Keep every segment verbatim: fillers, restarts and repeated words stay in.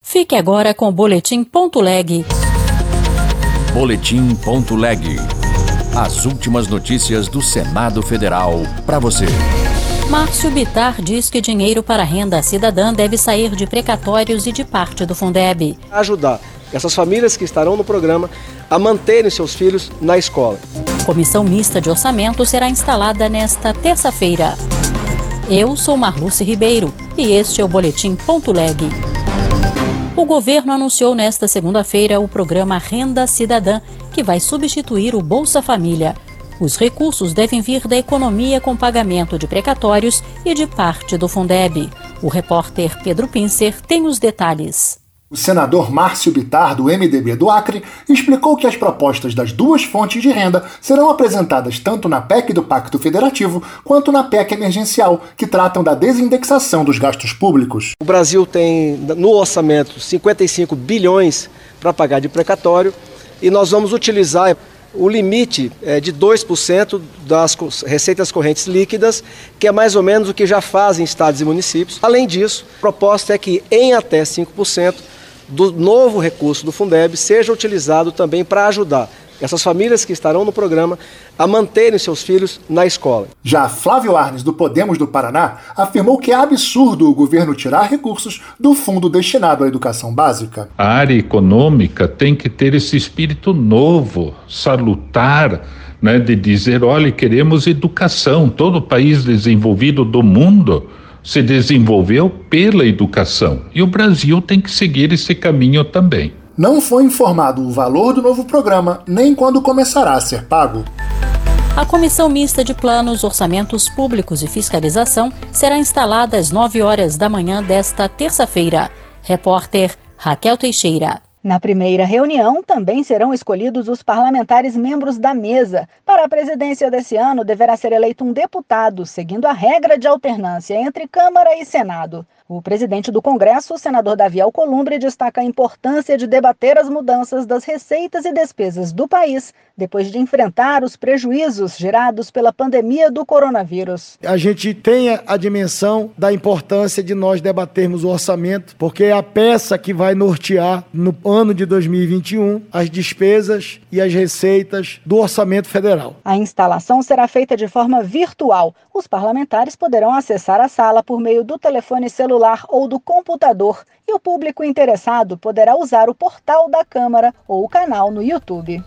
Fique agora com o Boletim Ponto Leg. Boletim Ponto Leg. As últimas notícias do Senado Federal para você. Márcio Bittar diz que dinheiro para renda cidadã deve sair de precatórios e de parte do Fundeb. Ajudar essas famílias que estarão no programa a manterem seus filhos na escola. Comissão mista de orçamento será instalada nesta terça-feira. Eu sou Marluce Ribeiro e este é o Boletim Ponto Leg. O governo anunciou nesta segunda-feira o programa Renda Cidadã, que vai substituir o Bolsa Família. Os recursos devem vir da economia com pagamento de precatórios e de parte do Fundeb. O repórter Pedro Pincer tem os detalhes. O senador Márcio Bittar, do M D B do Acre, explicou que as propostas das duas fontes de renda serão apresentadas tanto na P E C do Pacto Federativo quanto na P E C emergencial, que tratam da desindexação dos gastos públicos. O Brasil tem no orçamento cinquenta e cinco bilhões para pagar de precatório e nós vamos utilizar o limite é, de dois por cento das receitas correntes líquidas, que é mais ou menos o que já fazem estados e municípios. Além disso, a proposta é que em até cinco por cento do novo recurso do Fundeb seja utilizado também para ajudar essas famílias que estarão no programa a manterem seus filhos na escola. Já Flávio Arnes, do Podemos do Paraná, afirmou que é absurdo o governo tirar recursos do fundo destinado à educação básica. A área econômica tem que ter esse espírito novo, salutar, né, de dizer, olha, queremos educação. Todo país desenvolvido do mundo se desenvolveu pela educação. E o Brasil tem que seguir esse caminho também. Não foi informado o valor do novo programa, nem quando começará a ser pago. A Comissão Mista de Planos, Orçamentos Públicos e Fiscalização será instalada às nove horas da manhã desta terça-feira. Repórter Raquel Teixeira. Na primeira reunião, também serão escolhidos os parlamentares membros da mesa. Para a presidência desse ano, deverá ser eleito um deputado, seguindo a regra de alternância entre Câmara e Senado. O presidente do Congresso, o senador Davi Alcolumbre, destaca a importância de debater as mudanças das receitas e despesas do país depois de enfrentar os prejuízos gerados pela pandemia do coronavírus. A gente tem a dimensão da importância de nós debatermos o orçamento, porque é a peça que vai nortear no ano de dois mil e vinte e um as despesas e as receitas do orçamento federal. A instalação será feita de forma virtual. Os parlamentares poderão acessar a sala por meio do telefone celular ou do computador, e o público interessado poderá usar o portal da Câmara ou o canal no YouTube.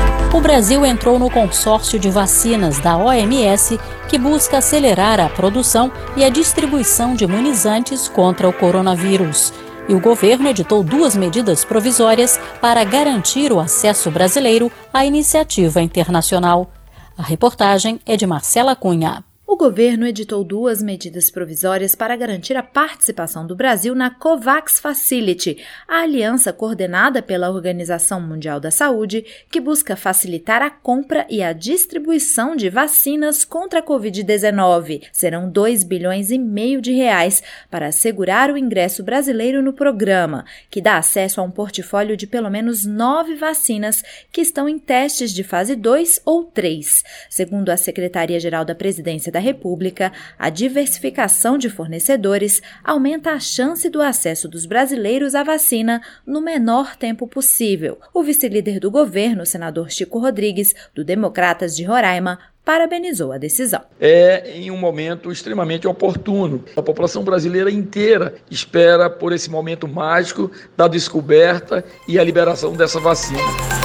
O Brasil entrou no consórcio de vacinas da O M S, que busca acelerar a produção e a distribuição de imunizantes contra o coronavírus. E o governo editou duas medidas provisórias para garantir o acesso brasileiro à iniciativa internacional. A reportagem é de Marcela Cunha. O governo editou duas medidas provisórias para garantir a participação do Brasil na COVAX Facility, a aliança coordenada pela Organização Mundial da Saúde, que busca facilitar a compra e a distribuição de vacinas contra a covid dezenove. Serão dois bilhões e meio de reais para assegurar o ingresso brasileiro no programa, que dá acesso a um portfólio de pelo menos nove vacinas que estão em testes de fase dois ou três. Segundo a Secretaria-Geral da Presidência da República, a diversificação de fornecedores aumenta a chance do acesso dos brasileiros à vacina no menor tempo possível. O vice-líder do governo, o senador Chico Rodrigues, do Democratas de Roraima, parabenizou a decisão. É em um momento extremamente oportuno. A população brasileira inteira espera por esse momento mágico da descoberta e a liberação dessa vacina.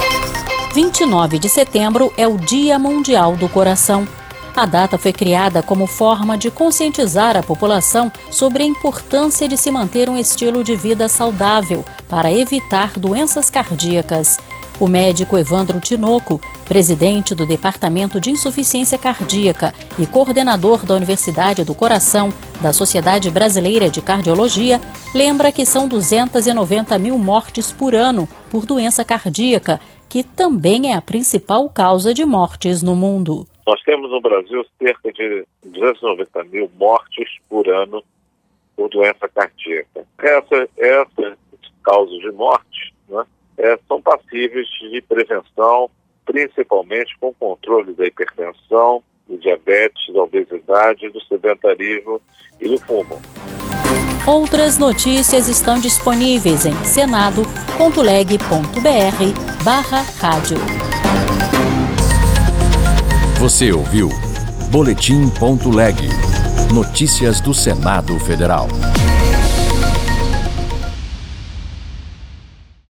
vinte e nove de setembro é o Dia Mundial do Coração. A data foi criada como forma de conscientizar a população sobre a importância de se manter um estilo de vida saudável para evitar doenças cardíacas. O médico Evandro Tinoco, presidente do Departamento de Insuficiência Cardíaca e coordenador da Universidade do Coração da Sociedade Brasileira de Cardiologia, lembra que são duzentas e noventa mil mortes por ano por doença cardíaca, que também é a principal causa de mortes no mundo. Nós temos no Brasil cerca de duzentas e noventa mil mortes por ano por doença cardíaca. Essa, essas causas de morte, né, é, são passíveis de prevenção, principalmente com controle da hipertensão, do diabetes, da obesidade, do sedentarismo e do fumo. Outras notícias estão disponíveis em senado ponto leg ponto br barra rádio. Você ouviu Boletim ponto leg. Notícias do Senado Federal.